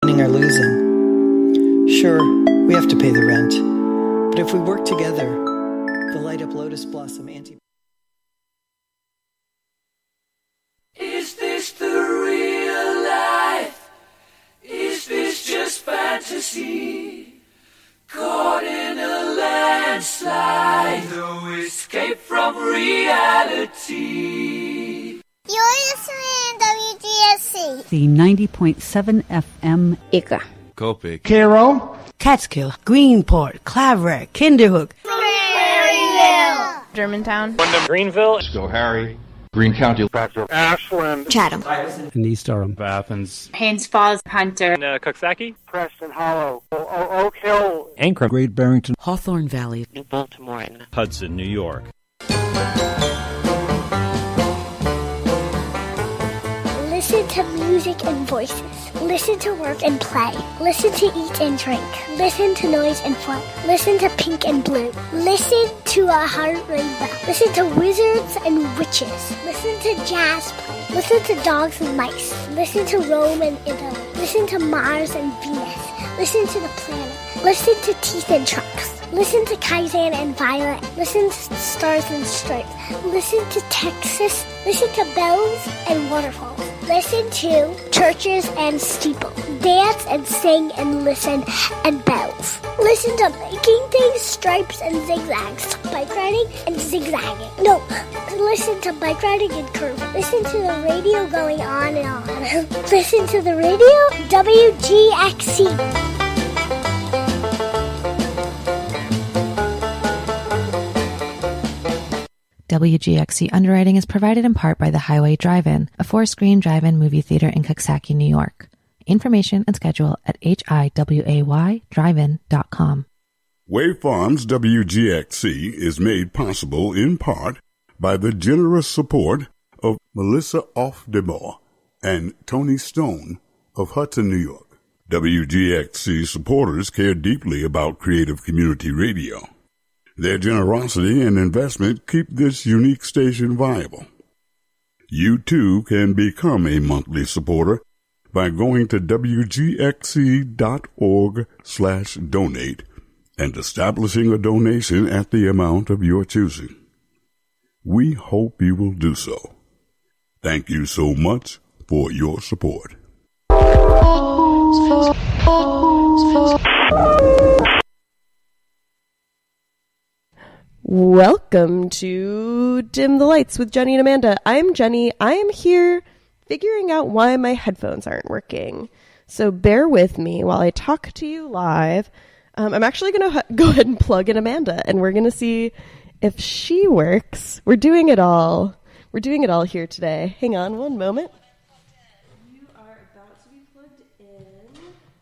winning or losing. Sure, we have to pay the rent, but if we work together, the Light Up Lotus Blossom Is this the real life? Is this just fantasy? Caught in a landslide, no escape from reality. You're listening to WGSC. The 90.7 FM. Ika. Copic. Cairo. Catskill. Greenport. Claverack. Kinderhook. Maryville. Germantown. Greenville. Schoharie. Greene County. Ashland. Chatham. And East Durham. Athens. Haynes Falls. Hunter. Coxsackie. Preston Hollow. Oak Hill. Ankrum. Great Barrington. Hawthorne Valley. New Baltimore. Hudson, New York. Listen to music and voices. Listen to work and play. Listen to eat and drink. Listen to noise and fun. Listen to pink and blue. Listen to a heart rainbow. Listen to wizards and witches. Listen to jazz play. Listen to dogs and mice. Listen to Rome and Italy. Listen to Mars and Venus. Listen to the planet. Listen to Teeth and Trunks. Listen to Kaizen and Violet. Listen to Stars and Stripes. Listen to Texas. Listen to bells and waterfalls. Listen to churches and steeples. Dance and sing and listen and bells. Listen to making things, stripes and zigzags. Bike riding and zigzagging. No, listen to bike riding and curving. Listen to the radio going on and on. Listen to the radio, WGXC. WGXC underwriting is provided in part by the Highway Drive-In, a 4-screen drive-in movie theater in Coxsackie, New York. Information and schedule at hiwaydrivein.com. Wave Farms WGXC is made possible in part by the generous support of Melissa Offdemore and Tony Stone of Hudson, New York. WGXC supporters care deeply about creative community radio. Their generosity and investment keep this unique station viable. You too can become a monthly supporter by going to wgxc.org/donate and establishing a donation at the amount of your choosing. We hope you will do so. Thank you so much for your support. Welcome to Dim the Lights with Jenny and Amanda. I'm Jenny. I am here figuring out why my headphones aren't working. So bear with me while I talk to you live. I'm actually going to go ahead and plug in Amanda, and we're going to see if she works. We're doing it all. We're doing it all here today. Hang on one moment. You are about to be plugged in.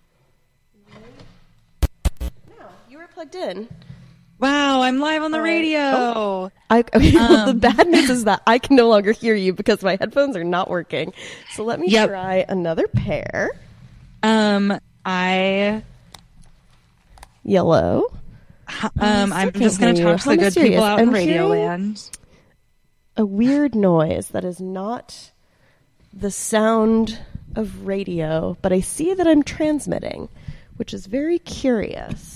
No, you were plugged in. Wow, I'm live on the radio. The bad news is that I can no longer hear you because my headphones are not working. So let me try another pair. Yellow. I'm just going to talk to the good people out in Radioland. A weird noise that is not the sound of radio, but I see that I'm transmitting, which is very curious.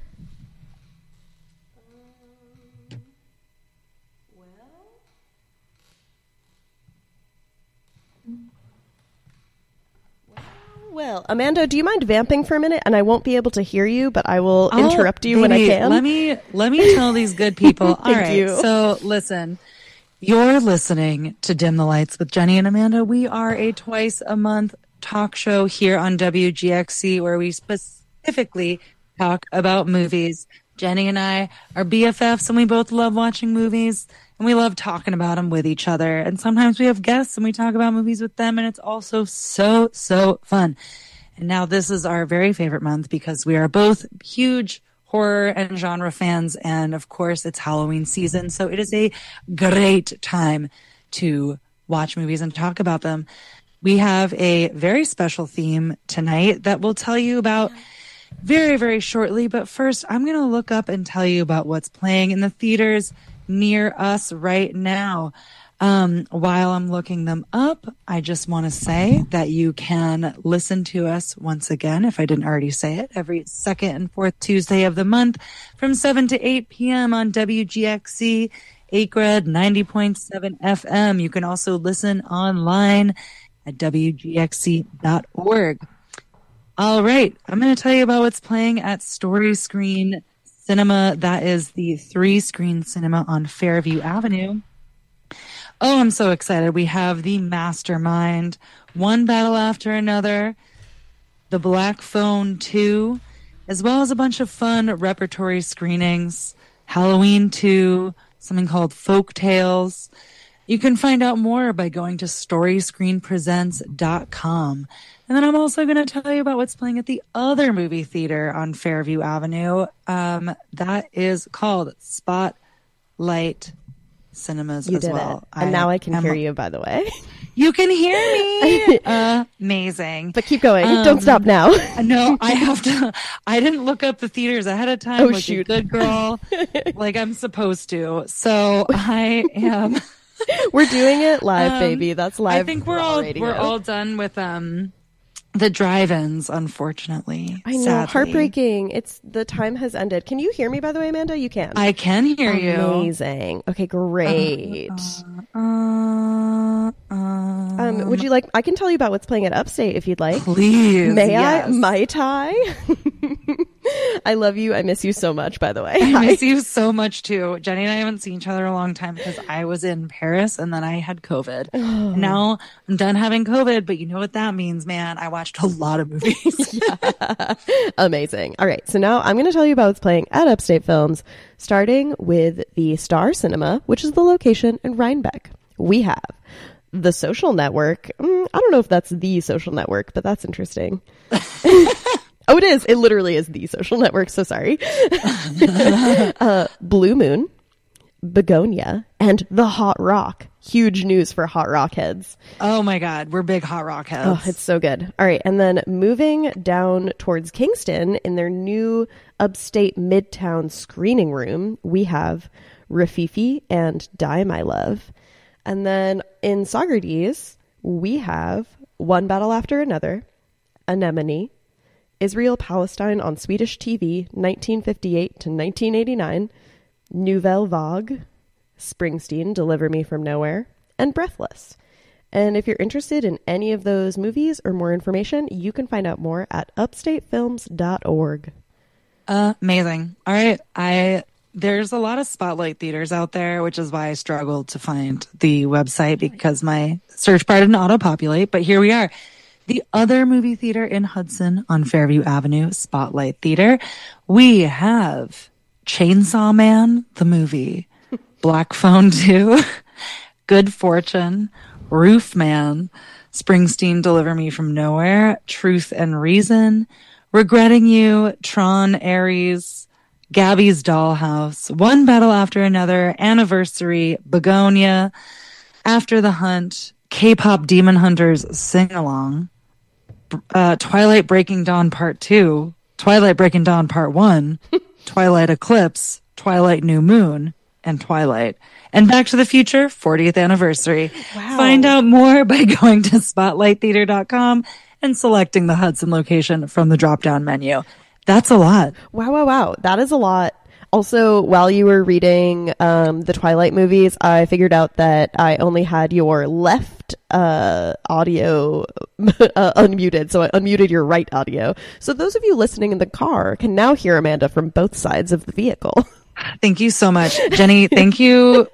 Well, Amanda, do you mind vamping for a minute? And I won't be able to hear you, but I will interrupt you when I can. Let me tell these good people. All right. You. So listen, you're listening to Dim the Lights with Jenny and Amanda. We are a twice a month talk show here on WGXC where we specifically talk about movies. Jenny and I are BFFs and we both love watching movies. And we love talking about them with each other. And sometimes we have guests and we talk about movies with them. And it's also so, so fun. And now this is our very favorite month because we are both huge horror and genre fans. And of course, it's Halloween season. So it is a great time to watch movies and talk about them. We have a very special theme tonight that we'll tell you about very, very shortly. But first, I'm going to look up and tell you about what's playing in the theaters near us right now. While I'm looking them up, I just want to say that you can listen to us once again, if I didn't already say it, every second and fourth Tuesday of the month from 7 to 8 p.m. on WGXC, Acred 90.7 FM. You can also listen online at WGXC.org. All right. I'm going to tell you about what's playing at Story Screen Cinema. That is the 3-screen cinema on Fairview Avenue. Oh, I'm so excited. We have The Mastermind, One Battle After Another, The Black Phone 2, as well as a bunch of fun repertory screenings, Halloween 2, something called Folk Tales. You can find out more by going to storyscreenpresents.com. And then I'm also going to tell you about what's playing at the other movie theater on Fairview Avenue. That is called Spotlight Cinemas You as did well. it. And now I can hear you, by the way. You can hear me. Amazing. But keep going. Don't stop now. No, I have to. I didn't look up the theaters ahead of time. Oh, like shoot. a good girl, like I'm supposed to. So I am. We're doing it live, baby. That's live. I think we're all done with the drive-ins, unfortunately. I know, sadly. heartbreaking. The time has ended. Can you hear me, by the way, Amanda? You can. I can hear you. Amazing. Okay, great. Would you like? I can tell you about what's playing at Upstate if you'd like. Please. May yes. I? Mai Tai. I love you. I miss you so much, by the way. I miss you so much too. Jenny and I haven't seen each other a long time because I was in Paris and then I had COVID. And now I'm done having COVID, but you know what that means, man. I watched a lot of movies. Yeah. Amazing. All right. So now I'm going to tell you about what's playing at Upstate Films, starting with the Star Cinema, which is the location in Rhinebeck. We have The Social Network. I don't know if that's The Social Network, but that's interesting. Oh, it is. It literally is The Social Network. So sorry. Blue Moon, Begonia, and The Hot Rock. Huge news for Hot Rock heads. Oh my God. We're big Hot Rock heads. Oh, it's so good. All right. And then moving down towards Kingston in their new Upstate Midtown screening room, we have Rafifi and Die My Love. And then in Saugerties, we have One Battle After Another, Anemone, Israel-Palestine on Swedish TV, 1958 to 1989, Nouvelle Vague, Springsteen, Deliver Me From Nowhere, and Breathless. And if you're interested in any of those movies or more information, you can find out more at upstatefilms.org. Amazing. All right. There's a lot of Spotlight theaters out there, which is why I struggled to find the website because my search bar didn't auto-populate, but here we are. The other movie theater in Hudson on Fairview Avenue, Spotlight Theater, we have Chainsaw Man, the movie, Black Phone 2, Good Fortune, Roof Man, Springsteen, Deliver Me From Nowhere, Truth and Reason, Regretting You, Tron, Ares, Gabby's Dollhouse, One Battle After Another, Anniversary, Begonia, After the Hunt, K-pop Demon Hunters Sing Along, Twilight Breaking Dawn Part 2, Twilight Breaking Dawn Part 1, Twilight Eclipse, Twilight New Moon, and Twilight. And Back to the Future, 40th Anniversary. Wow. Find out more by going to spotlighttheater.com and selecting the Hudson location from the drop-down menu. That's a lot. Wow. That is a lot. Also, while you were reading the Twilight movies, I figured out that I only had your left audio unmuted, so I unmuted your right audio. So those of you listening in the car can now hear Amanda from both sides of the vehicle. Thank you so much, Jenny. Thank you.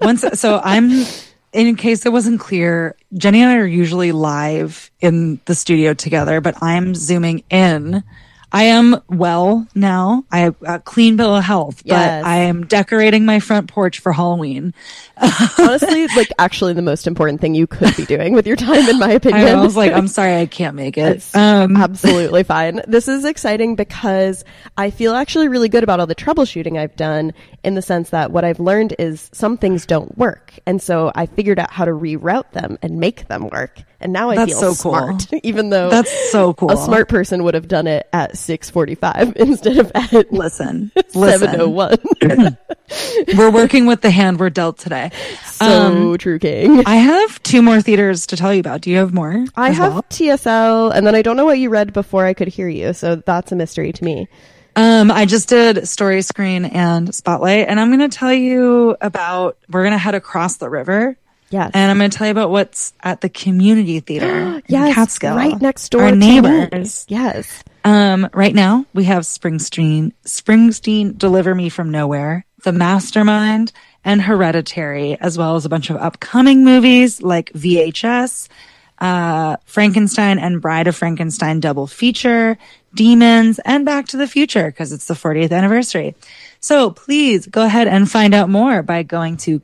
In case it wasn't clear, Jenny and I are usually live in the studio together, but I'm zooming in. I am well now. I have a clean bill of health, but Yes. I am decorating my front porch for Halloween. Honestly, actually the most important thing you could be doing with your time, in my opinion. I was like, I'm sorry, I can't make it. It's absolutely fine. This is exciting because I feel actually really good about all the troubleshooting I've done, in the sense that what I've learned is some things don't work. And so I figured out how to reroute them and make them work. And now I That's feel so smart, cool. even though That's so cool. a smart person would have done it at 6:45 instead of at Listen. 7:01. We're working with the hand we're dealt today. So true, King. I have 2 more theaters to tell you about. Do you have more? I have TSL, and then I don't know what you read before I could hear you, so that's a mystery to me. I just did Story Screen and Spotlight, and I'm going to tell you about, we're going to head across the river. Yes. And I'm going to tell you about what's at the community theater yes, in Catskill. right next door Our to neighbors. Yes. Right now we have Springsteen, Deliver Me From Nowhere, The Mastermind, and Hereditary, as well as a bunch of upcoming movies like VHS, Frankenstein and Bride of Frankenstein double feature, Demons, and Back to the Future, because it's the 40th anniversary. So please go ahead and find out more by going to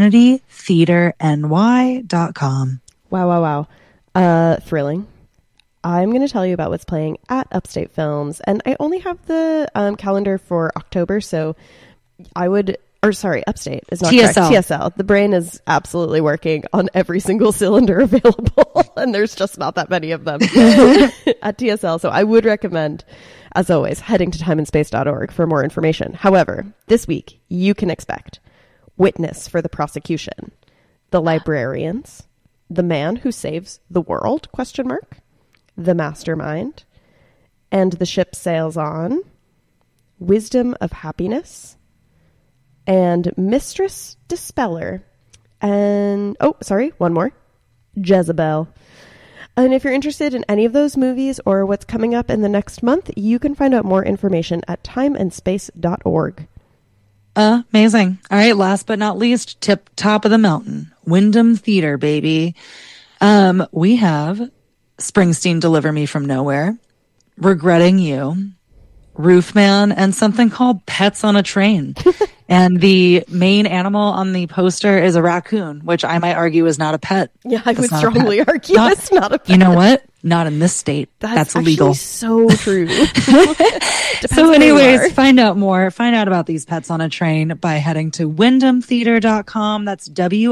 communitytheaterny.com. Wow. Thrilling. I'm going to tell you about what's playing at Upstate Films, and I only have the calendar for October, so Upstate is not correct. TSL. The brain is absolutely working on every single cylinder available, and there's just not that many of them at TSL. So I would recommend, as always, heading to timeandspace.org for more information. However, this week you can expect Witness for the Prosecution, The Librarians, The Man Who Saves the World, ? The Mastermind, And the Ship Sails On, Wisdom of Happiness, and Mistress Dispeller, and one more, Jezebel. And if you're interested in any of those movies or what's coming up in the next month, you can find out more information at timeandspace.org. Amazing. All right, last but not least, tip top of the mountain, Wyndham Theater, baby. We have Springsteen, Deliver Me From Nowhere, Regretting You, Roofman, and something called Pets on a Train. And the main animal on the poster is a raccoon, which I might argue is not a pet. Yeah, I would strongly argue it's not a pet. You know what? Not in this state. That's illegal. So true. So anyways, find out about these pets on a train by heading to wyndhamtheater.com. That's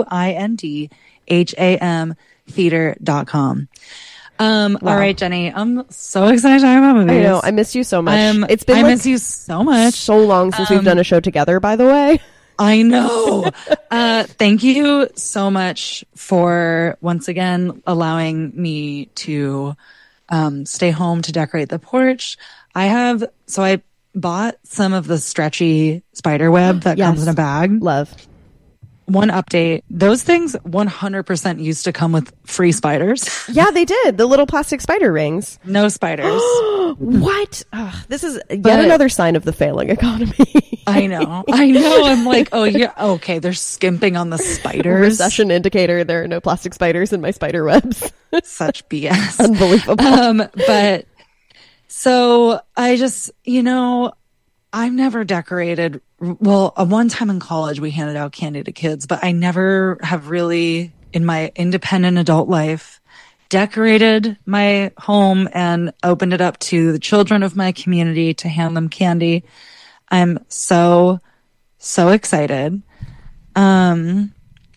WINDHAM theater.com. Wow. All right, Jenny, I'm so excited to talk about movies. I know. I missed you so much. I miss you so much. So long since we've done a show together, by the way. I know. Thank you so much for once again allowing me to stay home to decorate the porch. I bought some of the stretchy spider web that comes in a bag. Love. One update, those things 100% used to come with free spiders. Yeah, they did. The little plastic spider rings. No spiders. What? This is yet another sign of the failing economy. I know. I'm like, oh, yeah, okay, they're skimping on the spiders. Recession indicator, there are no plastic spiders in my spider webs. Such BS. Unbelievable. But so I just, I've never decorated. Well, one time in college, we handed out candy to kids, but I never have really, in my independent adult life, decorated my home and opened it up to the children of my community to hand them candy. I'm so excited. And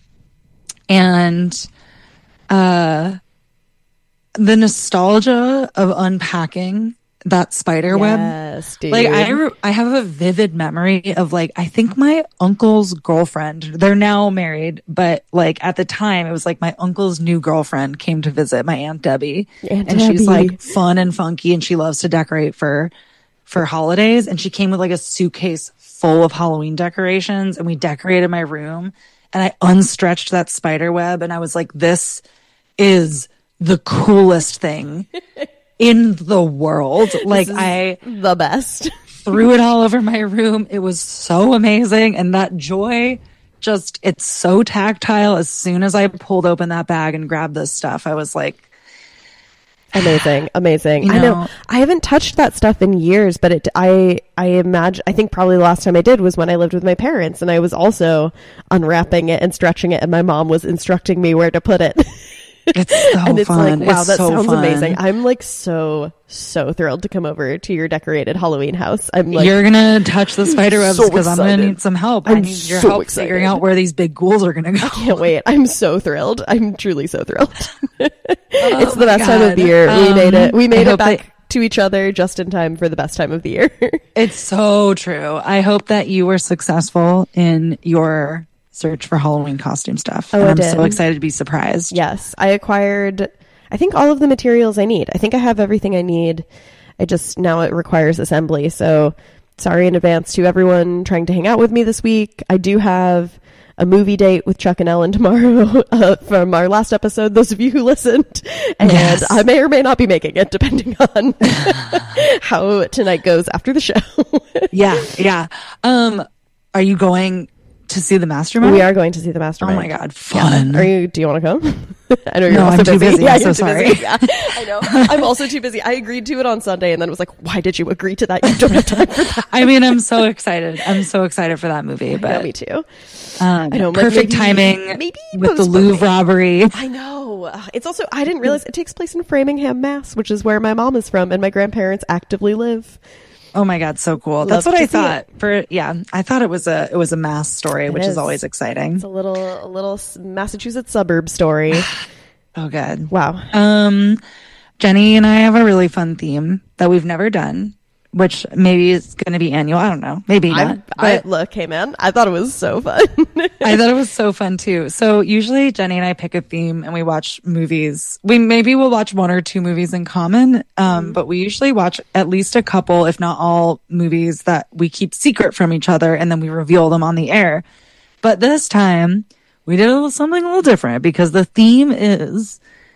the nostalgia of unpacking that spider web. Dude. Like I have a vivid memory of I think my uncle's girlfriend, they're now married, but at the time it was my uncle's new girlfriend came to visit my Aunt Debbie. She's fun and funky and she loves to decorate for holidays. And she came with a suitcase full of Halloween decorations and we decorated my room and I unstretched that spider web and I was like, this is the coolest thing in the world. The best. Threw it all over my room. It was so amazing. And that joy, it's so tactile. As soon as I pulled open that bag and grabbed this stuff, I was like, amazing. I know. I haven't touched that stuff in years, but I think probably the last time I did was when I lived with my parents and I was also unwrapping it and stretching it and my mom was instructing me where to put it. It's so and it's fun. like, wow, it's that so sounds fun. amazing. I'm like so thrilled to come over to your decorated Halloween house. I'm like, you're gonna touch the spider webs so because I'm gonna excited. need some help. I I'm need your so help excited. figuring out where these big ghouls are gonna go. I can't wait. I'm so thrilled. I'm truly so thrilled. Oh It's the my best time of God. the year. We made it. We I made it hope back to each other just in time for the best time of the year. It's so true. I hope that you were successful in your search for Halloween costume stuff. Oh, and I I'm did. so excited to be surprised. Yes, I acquired, I think, all of the materials I need. I think I have everything I need. Now it requires assembly. So sorry in advance to everyone trying to hang out with me this week. I do have a movie date with Chuck and Ellen tomorrow from our last episode, those of you who listened. And Yes. I may or may not be making it, depending on how tonight goes after the show. Yeah. Are you going to see the Mastermind? We are going to see the Mastermind. Oh my God, fun. Yeah. Do you want to come? I know you're No, also I'm too busy. Yeah, I'm so you're too sorry. busy. Yeah, I know. I'm also too busy. I agreed to it on Sunday and then was like, why did you agree to that? You don't have time for that. I mean, I'm so excited. I'm so excited for that movie. But Yeah, me too. I know, like, perfect timing with the Louvre robbery. I know. It's also, I didn't realize it takes place in Framingham, Mass, which is where my mom is from and my grandparents actively live. Oh my God, so cool. Love That's what to I see thought. I thought it was a mass story, which is always exciting. It's a little Massachusetts suburb story. Oh, good. Wow. Jenny and I have a really fun theme that we've never done, which maybe is going to be annual. I don't know. Maybe not. Look, hey man, I thought it was so fun. I thought it was so fun too. So usually Jenny and I pick a theme and we watch movies. We'll watch one or two movies in common. But we usually watch at least a couple, if not all, movies that we keep secret from each other and then we reveal them on the air. But this time we did something a little different because the theme is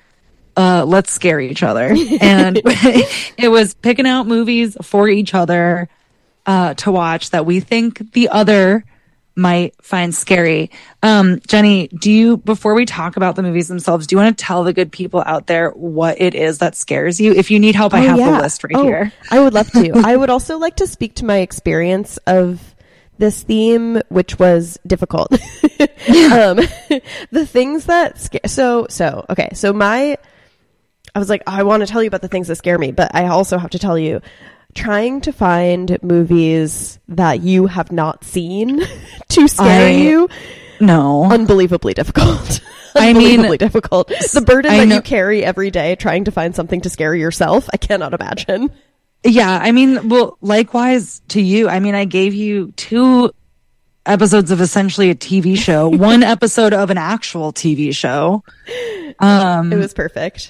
let's scare each other. And it was picking out movies for each other to watch that we think the other might find scary. Jenny, before we talk about the movies themselves, do you want to tell the good people out there what it is that scares you? If you need help, I have the list right here. I would love to. I would also like to speak to my experience of this theme, which was difficult. The things that I was like, I want to tell you about the things that scare me, but I also have to tell you, trying to find movies that you have not seen to scare you. No. Unbelievably difficult. Unbelievably difficult. The burden that you carry every day trying to find something to scare yourself, I cannot imagine. Yeah. I mean, well, likewise to you. I mean, I gave you 2 episodes of essentially a TV show, 1 episode of an actual TV show. It was perfect.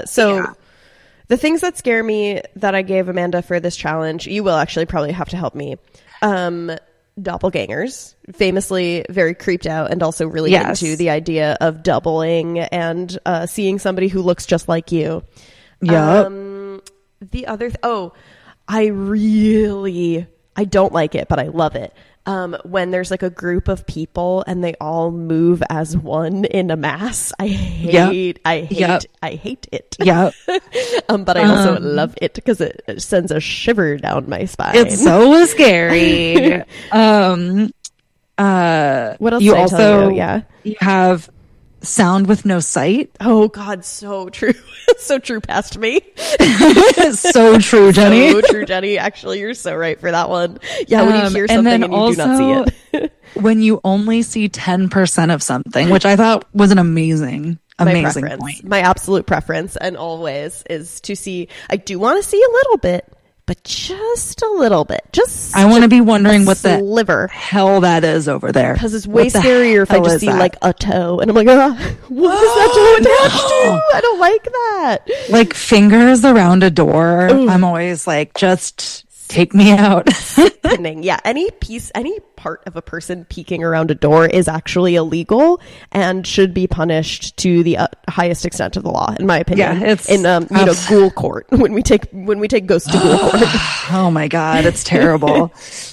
The things that scare me that I gave Amanda for this challenge, you will actually probably have to help me. Doppelgangers, famously very creeped out and also really into the idea of doubling and seeing somebody who looks just like you. Yeah. The other, I don't like it, but I love it. When there's like a group of people and they all move as one in a mass. I hate it. Yeah. But I also love it because it sends a shiver down my spine. It's so scary. What else you did I also tell you? Yeah. You have sound with no sight. Oh God, so true. So true past me. So true, Jenny. So true, Jenny. Actually, you're so right for that one. Yeah, when you hear something and you do not see it. When you only see 10% of something, which I thought was an amazing point. My absolute preference and always is to see, I do want to see a little bit, but just a little bit. I want to be wondering what the sliver hell that is over there. Because it's way scarier if I just see like a toe and I'm like, what is that toe attached to? I don't like that. Like fingers around a door. Ooh. I'm always like, just take me out. Yeah, any part of a person peeking around a door is actually illegal and should be punished to the highest extent of the law, in my opinion. Yeah, it's in ghoul court when we take ghosts to ghoul court. Oh my God, it's terrible.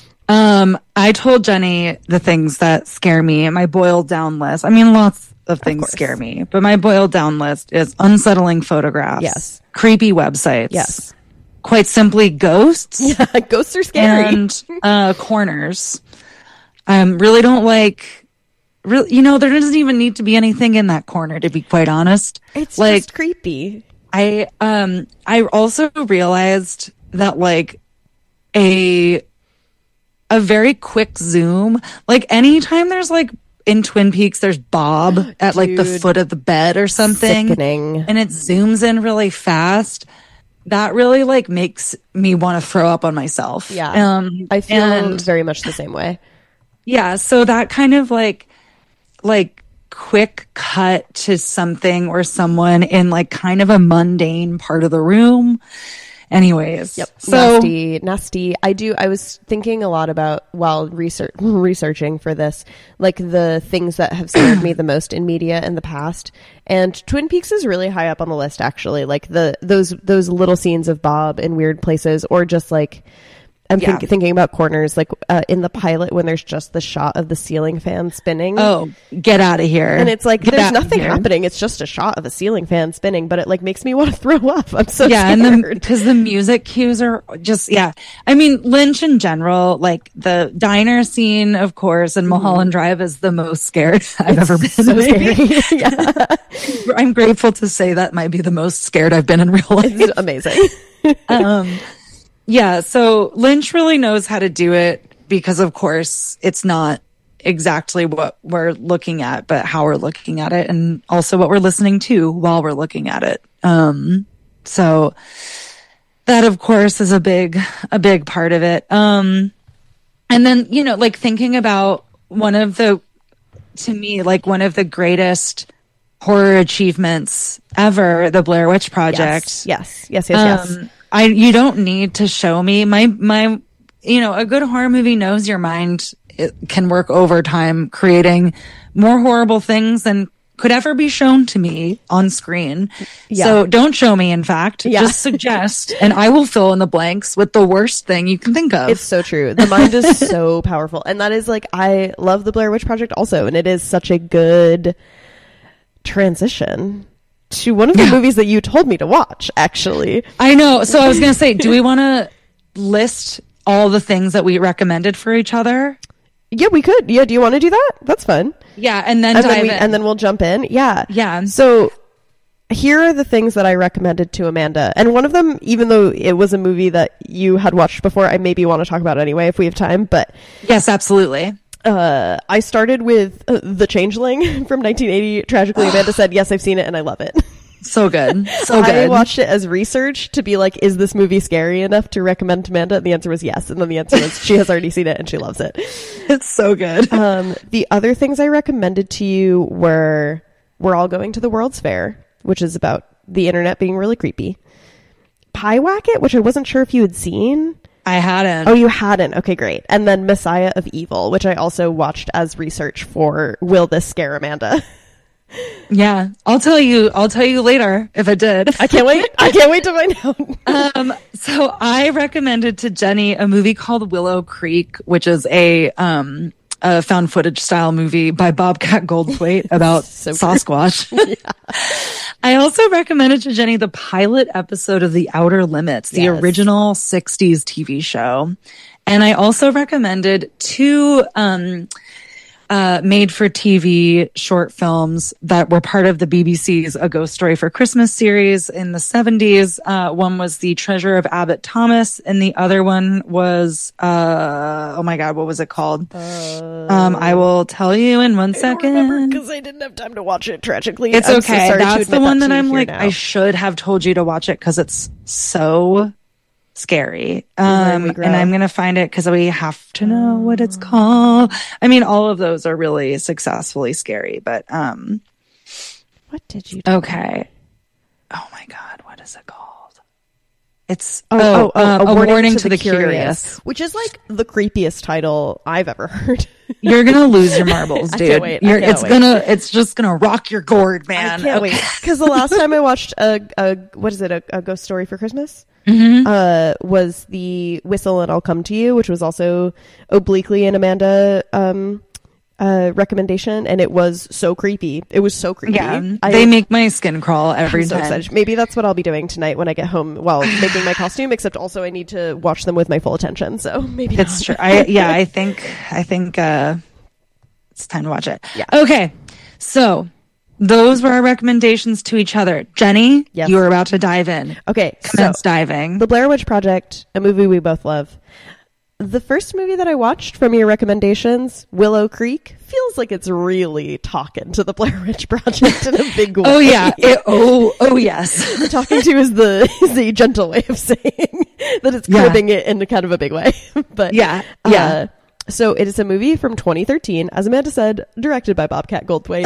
I told Jenny the things that scare me. My boiled down list. I mean, lots of things scare me, but my boiled down list is unsettling photographs. Yes. Creepy websites. Yes. Quite simply, ghosts. Yeah, ghosts are scary. And corners. Really don't like really, you know, there doesn't even need to be anything in that corner, to be quite honest. It's like, just creepy. I also realized that like a very quick zoom, like anytime there's like in Twin Peaks, there's Bob at like the foot of the bed or something, sickening. And it zooms in really fast. That really like makes me want to throw up on myself. Yeah. I feel very much the same way. Yeah. So that kind of like quick cut to something or someone in like kind of a mundane part of the room. Anyways. Yep. So nasty. I was thinking a lot about while researching for this, like the things that have scared me the most in media in the past. And Twin Peaks is really high up on the list, actually. Like those little scenes of Bob in weird places, or just like, I'm thinking about corners, like in the pilot when there's just the shot of the ceiling fan spinning. Oh, get out of here. And it's like, there's nothing happening. It's just a shot of a ceiling fan spinning, but it like makes me want to throw up. I'm so scared. And because the music cues are just, I mean, Lynch in general, like the diner scene, of course, and Mulholland Drive is the most scared I've ever been. So scary. Yeah. I'm grateful to say that might be the most scared I've been in real life. It's amazing. Yeah, so Lynch really knows how to do it because, of course, it's not exactly what we're looking at, but how we're looking at it, and also what we're listening to while we're looking at it. So that, of course, is a big part of it. And then, you know, like thinking about one of the greatest horror achievements ever, the Blair Witch Project. Yes. You don't need to show me my, you know, a good horror movie knows your mind can work overtime, creating more horrible things than could ever be shown to me on screen. Yeah. So don't show me, in fact, just suggest, and I will fill in the blanks with the worst thing you can think of. It's so true. The mind is so powerful. And that is like, I love the Blair Witch Project also. And it is such a good transition to one of the movies that you told me to watch, actually. I know. So I was going to say, do we want to list all the things that we recommended for each other? Yeah, we could. Yeah, do you want to do that? That's fun. Yeah, and then dive in. And then we'll jump in. Yeah. Yeah. So here are the things that I recommended to Amanda. And one of them, even though it was a movie that you had watched before, I maybe want to talk about anyway if we have time. But yes, absolutely. I started with The Changeling from 1980. Tragically, Amanda said, yes, I've seen it and I love it. So good. So good. I watched it as research to be like, is this movie scary enough to recommend to Amanda? And the answer was yes. And then the answer was she has already seen it and she loves it. It's so good. The other things I recommended to you were We're All Going to the World's Fair, which is about the internet being really creepy. Pyewacket, which I wasn't sure if you had seen. I hadn't. Oh, you hadn't? Okay, great. And then Messiah of Evil, which I also watched as research for Will This Scare Amanda? Yeah, I'll tell you later if it did. I can't wait to find out. So I recommended to Jenny a movie called Willow Creek, which is a found footage style movie by Bobcat Goldthwait about Sasquatch. I also recommended to Jenny the pilot episode of The Outer Limits, the original 60s TV show. And I also recommended two made-for-TV short films that were part of the BBC's A Ghost Story for Christmas series in the 70s. One was The Treasure of Abbot Thomas, and the other one was, oh my God, what was it called? I will tell you in 1 second. I don't remember because I didn't have time to watch it, tragically. It's okay. So that's the one that I'm like, now. I should have told you to watch it because it's so scary. And I'm going to find it because we have to know what it's called. I mean, all of those are really successfully scary, but, what did you do? Okay. Oh my God. What is it called? It's A Warning to the Curious, which is like the creepiest title I've ever heard. You're gonna lose your marbles, dude. I can't wait. It's just gonna rock your gourd, man. I can't wait. Because the last time I watched a Ghost Story for Christmas, was the Whistle and I'll Come to You, which was also obliquely an Amanda recommendation, and it was so creepy. It was so creepy. Yeah, they make my skin crawl every time. Excited. Maybe that's what I'll be doing tonight when I get home while making my costume, except also I need to watch them with my full attention, so maybe it's true. I think it's time to watch it. Yeah. Okay. So those were our recommendations to each other. Jenny, Yes. you were about to dive in. Okay. Commence diving. The Blair Witch Project, a movie we both love. The first movie that I watched from your recommendations, Willow Creek, feels like it's really talking to the Blair Witch Project in a big way. Oh yeah. Oh yes. Talking to is a gentle way of saying that it's cribbing it in kind of a big way. But yeah. So it is a movie from 2013, as Amanda said, directed by Bobcat Goldthwait.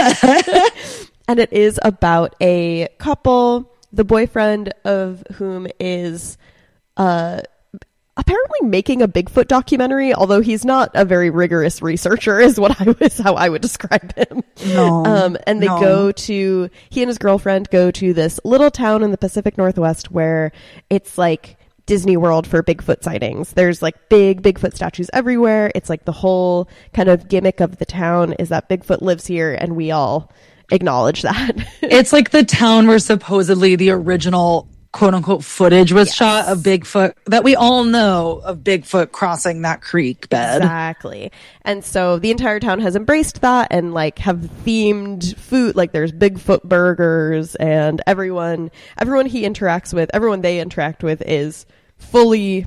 And it is about a couple, the boyfriend of whom is apparently making a Bigfoot documentary, although he's not a very rigorous researcher, is how I would describe him. No. And he and his girlfriend go to this little town in the Pacific Northwest where it's like Disney World for Bigfoot sightings. There's like big Bigfoot statues everywhere. It's like the whole kind of gimmick of the town is that Bigfoot lives here, and we all acknowledge that. It's like the town where supposedly the original quote unquote footage was shot of Bigfoot, that we all know of Bigfoot crossing that creek bed. Exactly. And so the entire town has embraced that and like have themed food. Like there's Bigfoot burgers, and everyone they interact with is fully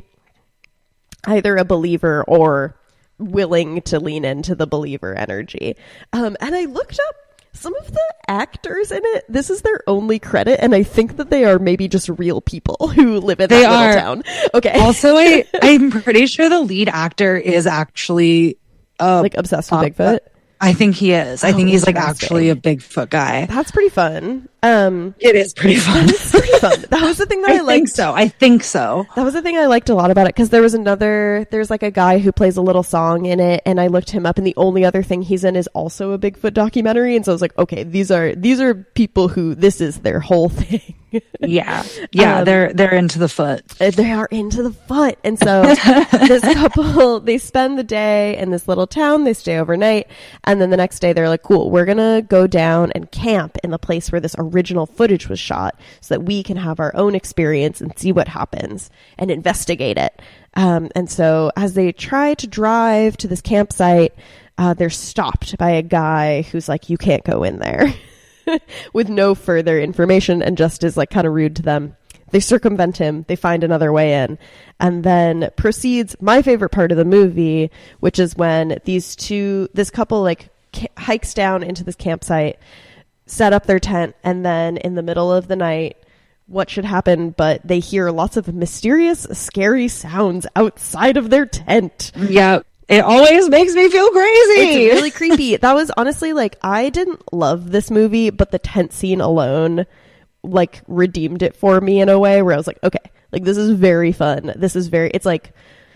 either a believer or willing to lean into the believer energy. And I looked up some of the actors in it. This is their only credit, and I think that they are maybe just real people who live in that little town. Okay. Also, I'm pretty sure the lead actor is actually like obsessed with Bigfoot. I think he is. I think he's like actually a Bigfoot guy. That's pretty fun. It is pretty fun. It's pretty fun. That was the thing that I liked. I think so. That was the thing I liked a lot about it, because there's like a guy who plays a little song in it, and I looked him up, and the only other thing he's in is also a Bigfoot documentary, and so I was like, okay, these are people who this is their whole thing. Yeah, they're into the foot. They are into the foot, and so this couple, they spend the day in this little town. They stay overnight, and then the next day they're like, "Cool, we're gonna go down and camp in the place where this original footage was shot, so that we can have our own experience and see what happens and investigate it." And so as they try to drive to this campsite, they're stopped by a guy who's like, "You can't go in there." With no further information, and just is like kind of rude to them. They circumvent him, they find another way in, and then proceeds my favorite part of the movie, which is when this couple like hikes down into this campsite, set up their tent, and then in the middle of the night, what should happen but they hear lots of mysterious, scary sounds outside of their tent. Yeah. It always makes me feel crazy. It's really creepy. That was honestly like, I didn't love this movie, but the tent scene alone like redeemed it for me in a way where I was like, okay, like this is very fun. It's like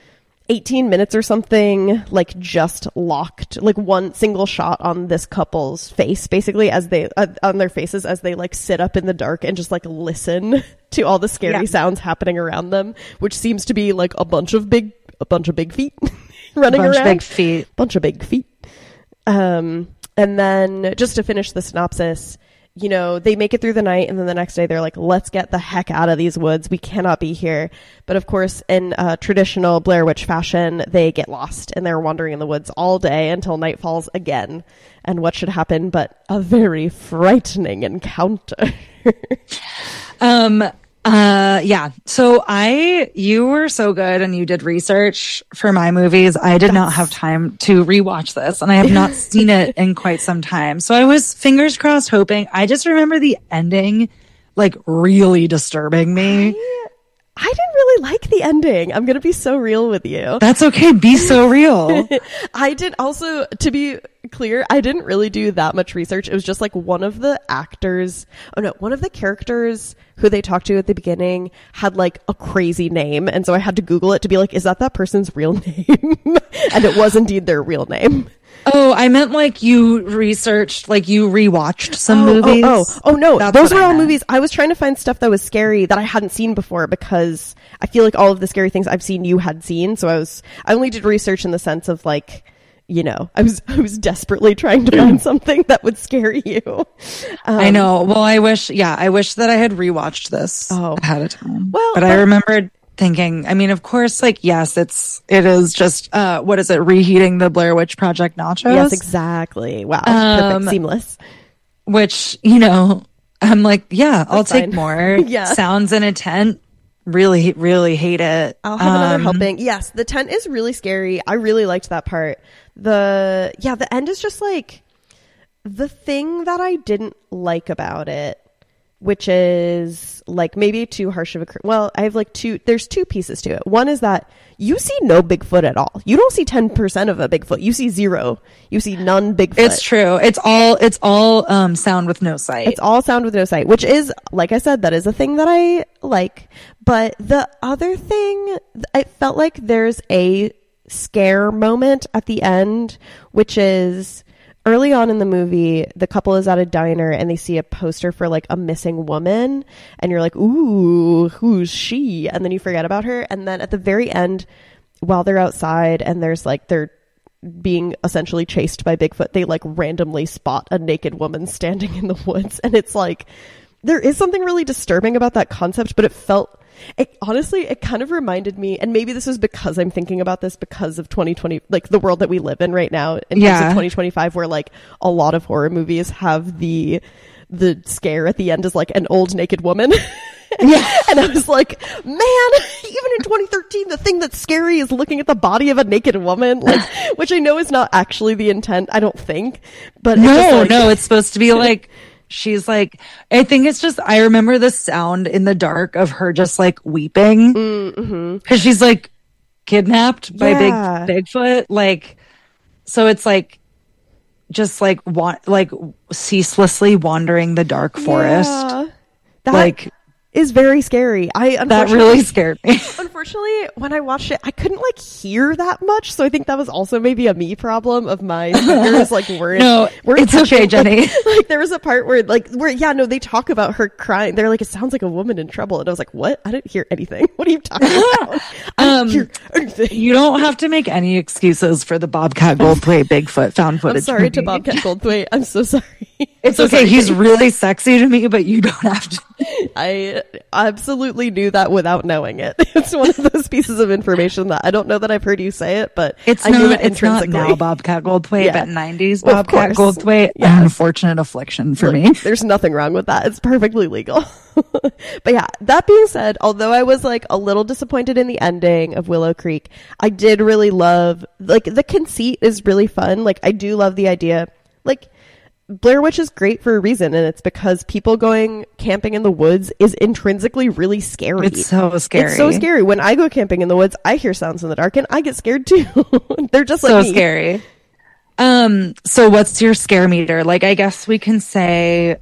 18 minutes or something, like just locked, like one single shot on this couple's face, basically as they, on their faces as they like sit up in the dark and just like listen to all the scary sounds happening around them, which seems to be like a bunch of big feet. Running around. Bunch of big feet. And then just to finish the synopsis, they make it through the night, and then the next day they're like, let's get the heck out of these woods. We cannot be here. But of course, in traditional Blair Witch fashion, they get lost, and they're wandering in the woods all day until night falls again. And what should happen but a very frightening encounter. Yeah. So you were so good, and you did research for my movies. I did not have time to rewatch this, and I have not seen it in quite some time. So I was fingers crossed hoping. I just remember the ending like really disturbing me. I didn't really like the ending. I'm going to be so real with you. That's okay. Be so real. I did also, to be clear, I didn't really do that much research. It was just like one of the characters who they talked to at the beginning had like a crazy name. And so I had to Google it to be like, is that person's real name? And it was indeed their real name. Oh, I meant like you researched, like you rewatched some movies. Oh no, those were all movies. I was trying to find stuff that was scary that I hadn't seen before, because I feel like all of the scary things I've seen you had seen. So I only did research in the sense of like, I was desperately trying to find something that would scare you. I know. Well, I wish that I had rewatched this ahead of time. Well, but I remembered thinking, I mean, of course, like, yes, it is just, what is it? Reheating the Blair Witch Project nachos? Yes, exactly. Wow. Perfect. Seamless. Which, you know, I'm like, yeah, I'll take more. Yeah. Sounds in a tent. Really, really hate it. I'll have another helping. Yes, the tent is really scary. I really liked that part. The end is just like the thing that I didn't like about it, which is like maybe too harsh of a well, I have like there's two pieces to it. One is that you see no Bigfoot at all. You don't see 10% of a Bigfoot. You see 0. You see none Bigfoot. It's true. It's all sound with no sight. It's all sound with no sight, which is, like I said, that is a thing that I like. But the other thing, I felt like there's a scare moment at the end, which is early on in the movie, the couple is at a diner and they see a poster for like a missing woman, and you're like, ooh, who's she? And then you forget about her. And then at the very end, while they're outside and they're being essentially chased by Bigfoot, they like randomly spot a naked woman standing in the woods. And it's like, there is something really disturbing about that concept, but it kind of reminded me, and maybe this is because I'm thinking about this because of 2020, like the world that we live in right now in terms of 2025, where like a lot of horror movies have the scare at the end is like an old naked woman. Yeah. And I was like, man, even in 2013, the thing that's scary is looking at the body of a naked woman, like, which I know is not actually the intent, I don't think, but no, it's supposed to be like, she's like, I think it's just, I remember the sound in the dark of her just like weeping because she's like kidnapped by Bigfoot. Like, so it's like, just like ceaselessly wandering the dark forest. Yeah. That is very scary. That really scared me. Unfortunately, when I watched it, I couldn't like hear that much. So I think that was also maybe a me problem of my speakers. Like weren't it's okay, Jenny. Like there was a part where they talk about her crying. They're like, it sounds like a woman in trouble. And I was like, what? I didn't hear anything. What are you talking about? I didn't hear anything. You don't have to make any excuses for the Bobcat Goldthwait Bigfoot found footage. I'm sorry to Bobcat Goldthwait. I'm so sorry. It's okay. Sorry. He's really sexy to me, but you don't have to. I absolutely knew that without knowing it. It's one of those pieces of information that I don't know that I've heard you say it, but I knew it intrinsically. It's not now Bobcat Goldthwait, but 90s Bobcat Goldthwait. Yeah. An unfortunate affliction for me. There's nothing wrong with that. It's perfectly legal. But yeah, that being said, although I was like a little disappointed in the ending of Willow Creek, I did really love, like, the conceit is really fun. Like, I do love the idea, like, Blair Witch is great for a reason, and it's because people going camping in the woods is intrinsically really scary. It's so scary. It's so scary. When I go camping in the woods, I hear sounds in the dark, and I get scared too. They're just like me. So scary. So what's your scare meter? Like, I guess we can say,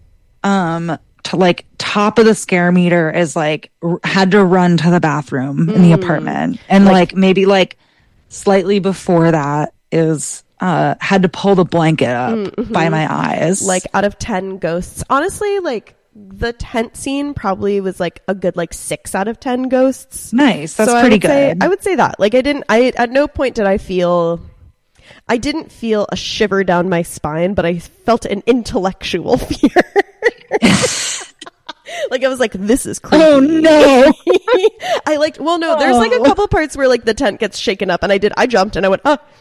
like top of the scare meter is like had to run to the bathroom in the apartment, and like maybe like slightly before that is had to pull the blanket up by my eyes. Like out of 10 ghosts, honestly, like the tent scene probably was like a good like 6 out of 10 ghosts. Nice. That's pretty good. I would say that. Like I at no point did I didn't feel a shiver down my spine, but I felt an intellectual fear. Like I was like, this is creepy. Oh no. There's like a couple parts where like the tent gets shaken up, and I jumped and I went,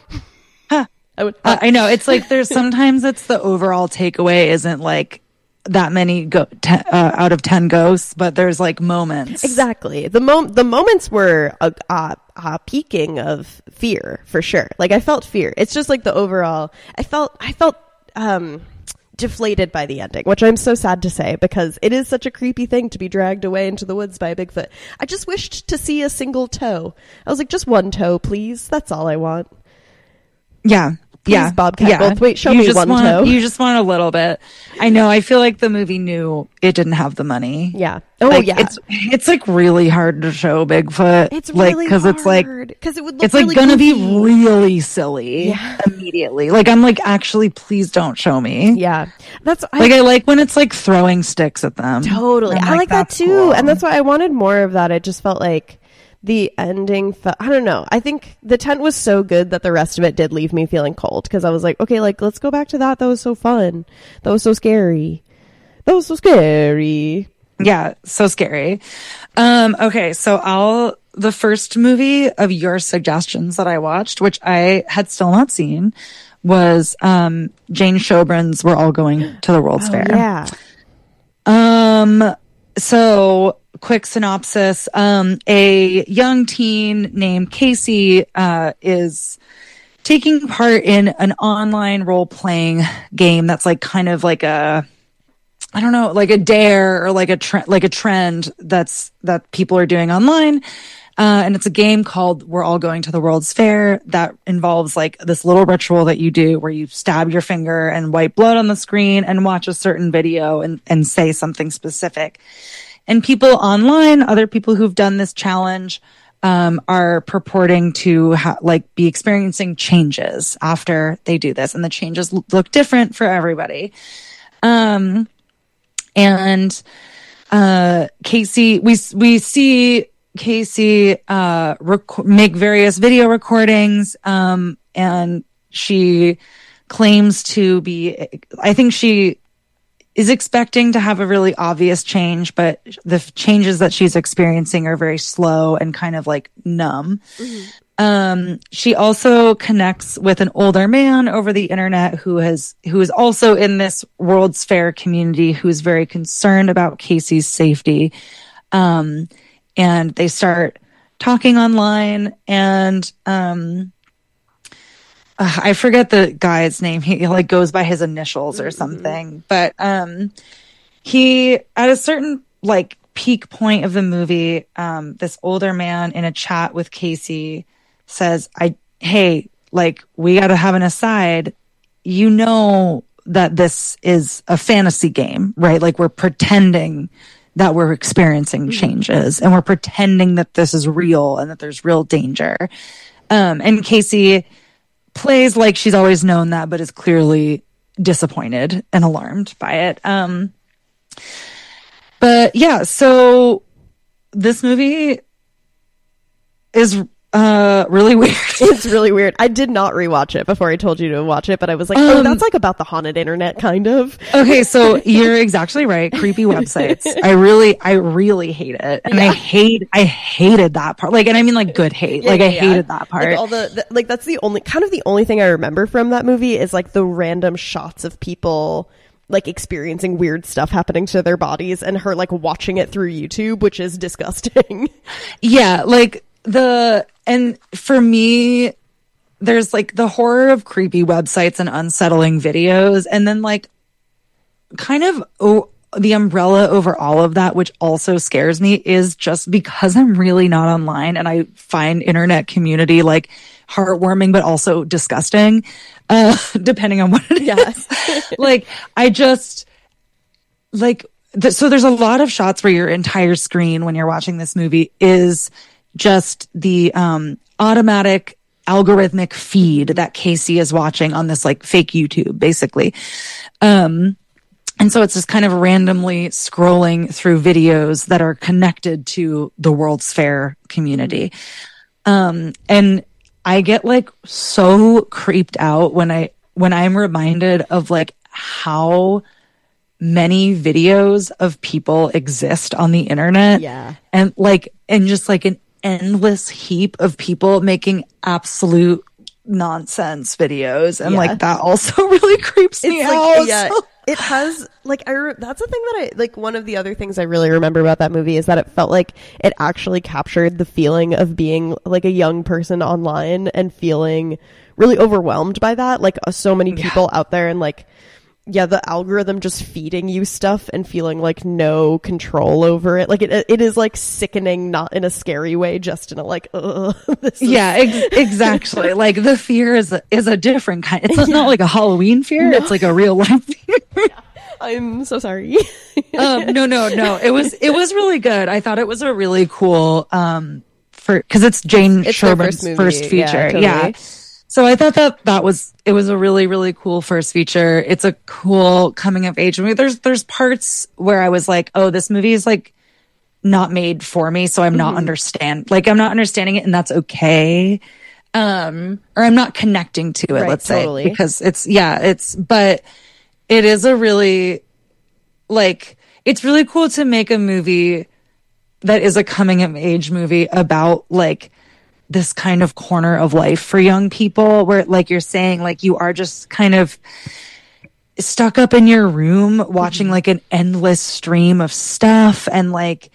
I know. It's like there's sometimes it's the overall takeaway isn't like that many out of 10 ghosts, but there's like moments. Exactly. The moments were a peaking of fear for sure. Like I felt fear. It's just like the overall. I felt deflated by the ending, which I'm so sad to say because it is such a creepy thing to be dragged away into the woods by a Bigfoot. I just wished to see a single toe. I was like, just one toe, please. That's all I want. Yeah. Please, Bobcat Goldthwait, show me one toe. You just want a little bit. I know. I feel like the movie knew it didn't have the money. Yeah. It's like really hard to show Bigfoot. It's really because hard. It's like because it would look it's like really gonna goofy. be really silly immediately. Like I'm like, actually, please don't show me. Yeah, I like when it's like throwing sticks at them. Totally, I like that too, cool. And that's why I wanted more of that. It just felt like the ending I don't know. I think the tent was so good that the rest of it did leave me feeling cold because I was like, okay, like let's go back to that. That was so fun. That was so scary. That was so scary. Yeah, so scary. Okay, so the first movie of your suggestions that I watched, which I had still not seen, was Jane Shobrin's We're All Going to the World's Fair. Yeah. So quick synopsis. A young teen named Casey is taking part in an online role-playing game that's like kind of like a, I don't know, like a dare or like a trend that people are doing online. And it's a game called We're All Going to the World's Fair that involves like this little ritual that you do where you stab your finger and wipe blood on the screen and watch a certain video and say something specific. And people online, other people who've done this challenge, are purporting to be experiencing changes after they do this. And the changes look different for everybody. And Casey, we see Casey make various video recordings, and she claims to be, I think she is expecting to have a really obvious change, but the changes that she's experiencing are very slow and kind of like numb. Mm-hmm. She also connects with an older man over the internet who is also in this World's Fair community, who is very concerned about Casey's safety. And they start talking online, and I forget the guy's name. He like goes by his initials or something. But he, at a certain like peak point of the movie, this older man in a chat with Casey says, hey, like, we got to have an aside. You know that this is a fantasy game, right? Like, we're pretending that we're experiencing changes, and we're pretending that this is real and that there's real danger. And Casey plays like she's always known that, but is clearly disappointed and alarmed by it. But yeah, so this movie is really weird. It's really weird. I did not rewatch it before I told you to watch it, but I was like, oh, that's like about the haunted internet, kind of. Okay, so you're exactly right. Creepy websites. I really hate it, and I hated that part. Like, and I mean, like, good hate. I hated that part. Like all the like, that's the only thing I remember from that movie is like the random shots of people like experiencing weird stuff happening to their bodies, and her like watching it through YouTube, which is disgusting. Yeah, like. And for me, there's like the horror of creepy websites and unsettling videos. And then like kind of the umbrella over all of that, which also scares me, is just because I'm really not online and I find internet community like heartwarming, but also disgusting, depending on what it is. Like, I just like, so there's a lot of shots where your entire screen when you're watching this movie is just the automatic algorithmic feed that Casey is watching on this like fake YouTube, basically. And so it's just kind of randomly scrolling through videos that are connected to the World's Fair community. And I get like so creeped out when I'm reminded of like how many videos of people exist on the internet. Yeah. And just like an endless heap of people making absolute nonsense videos, and like that also really creeps me out. Yeah, it has like that's the thing that I like. One of the other things I really remember about that movie is that it felt like it actually captured the feeling of being like a young person online and feeling really overwhelmed by that. Like so many people out there, and like the algorithm just feeding you stuff and feeling like no control over it. Like it is like sickening, not in a scary way, just in a like, exactly. Like the fear is a different kind. It's not like a Halloween fear. No. It's like a real life fear. I'm so sorry. No. It was really good. I thought it was a really cool, cause it's Jane Shobrin's first feature. Yeah. So I thought it was a really, really cool first feature. It's a cool coming of age movie. There's parts where I was like, oh, this movie is like not made for me. So I'm not understanding it, and that's okay. Or I'm not connecting to it, let's say, because but it is a really, like, it's really cool to make a movie that is a coming of age movie about like this kind of corner of life for young people where, like you're saying, like you are just kind of stuck up in your room watching like an endless stream of stuff, and like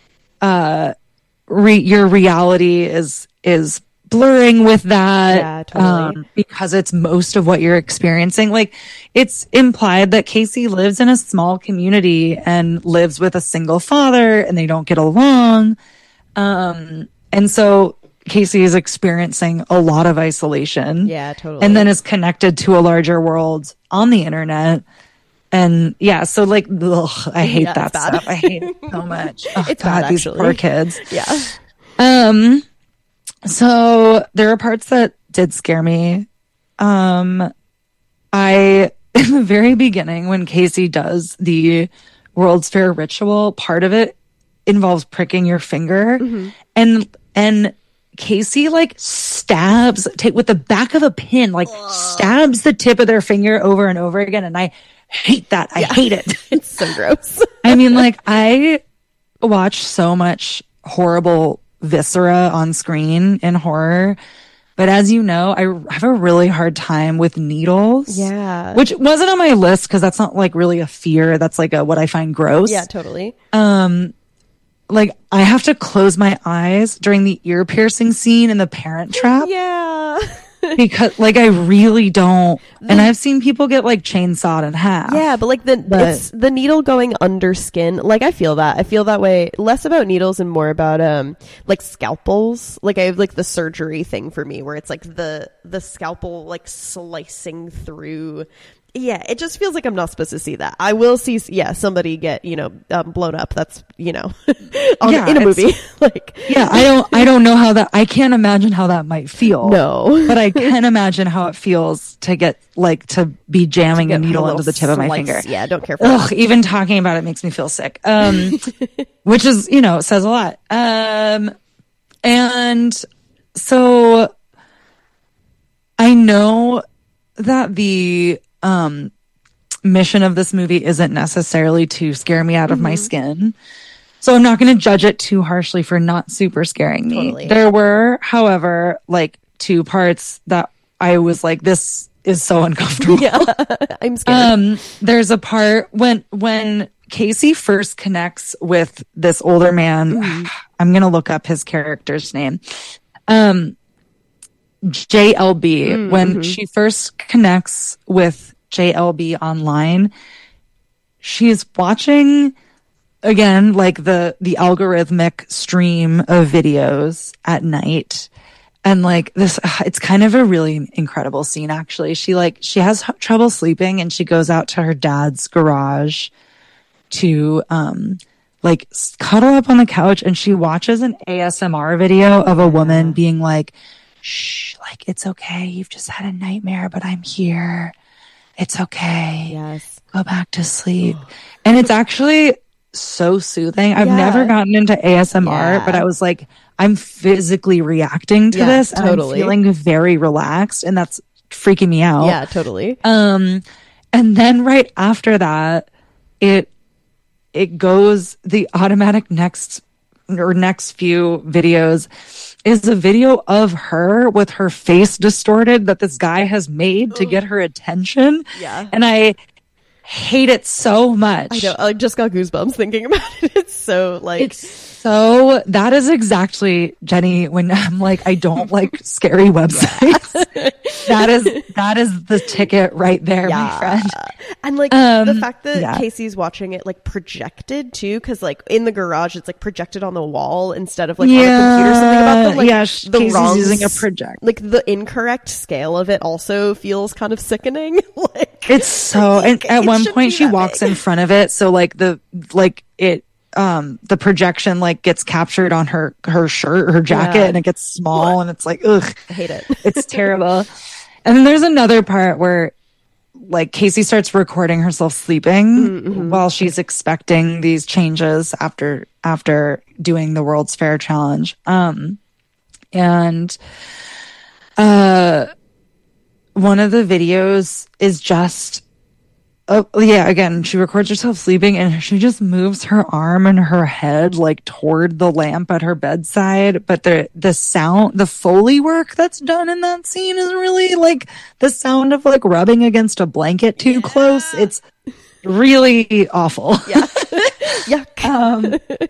your reality is blurring with that. Yeah, totally. Because it's most of what you're experiencing. Like, it's implied that Casey lives in a small community and lives with a single father, and they don't get along. And so Casey is experiencing a lot of isolation. Yeah, totally. And then is connected to a larger world on the internet. And yeah, so like, ugh, I hate that stuff. I hate it so much. Oh, it's God, bad, these actually. poor kids. Yeah. So there are parts that did scare me. In the very beginning, when Casey does the World's Fair ritual, part of it involves pricking your finger, and Casey like stabs with the back of a pin, like stabs the tip of their finger over and over again, and I hate that. I hate it. It's so gross. I mean, like, I watch so much horrible viscera on screen in horror, but as you know, I have a really hard time with needles. Yeah. Which wasn't on my list because that's not like really a fear. That's like what I find gross. Yeah, totally. Like, I have to close my eyes during the ear piercing scene in The Parent Trap. Yeah. Because like, I really don't. And I've seen people get like chainsawed in half. Yeah, but like it's the needle going under skin. Like, I feel that way. Less about needles and more about like scalpels. Like, I have like the surgery thing for me where it's like the scalpel like slicing through. Yeah, it just feels like I'm not supposed to see that. I will see, somebody get, blown up. That's, in a movie. Like, yeah, I don't know how that, I can't imagine how that might feel. No. But I can imagine how it feels to get, like, to be jamming a needle into the tip of my finger. Yeah, don't care for that. Even talking about it makes me feel sick. Which is, says a lot. And so I know that the mission of this movie isn't necessarily to scare me out of my skin. So I'm not going to judge it too harshly for not super scaring me. Totally. There were, however, like 2 parts that I was like, this is so uncomfortable. Yeah, I'm scared. There's a part when Casey first connects with this older man. I'm going to look up his character's name. JLB. When she first connects with JLB online, she's watching again like the algorithmic stream of videos at night, and like this it's kind of a really incredible scene actually. She has trouble sleeping, and she goes out to her dad's garage to like cuddle up on the couch, and she watches an ASMR video of a woman being like, shh, like, it's okay. You've just had a nightmare, but I'm here. It's okay. Yes. Go back to sleep. And it's actually so soothing. I've never gotten into ASMR, but I was like, I'm physically reacting to this. And I'm feeling very relaxed, and that's freaking me out. Yeah, totally. And then right after that, it goes, the automatic next few videos is a video of her with her face distorted that this guy has made to get her attention. Yeah. And I hate it so much. I know. I just got goosebumps thinking about it. It's so like... So that is exactly, Jenny, when I'm like, I don't like scary websites. That is the ticket right there, my friend. And like the fact that Casey's watching it like projected too, because like in the garage it's like projected on the wall instead of like on a computer. Something about them, like Casey's using a projector. Like the incorrect scale of it also feels kind of sickening. Like it's so, and at one point she walks in front of it, so like the projection like gets captured on her shirt, her jacket, and it gets small, and it's like, ugh, I hate it. It's terrible. And then there's another part where like Casey starts recording herself sleeping while she's expecting these changes after doing the World's Fair challenge. And one of the videos is just yeah, again, she records herself sleeping and she just moves her arm and her head like toward the lamp at her bedside. But the sound, the Foley work that's done in that scene is really like the sound of like rubbing against a blanket too close. It's really awful. Yeah. Yuck.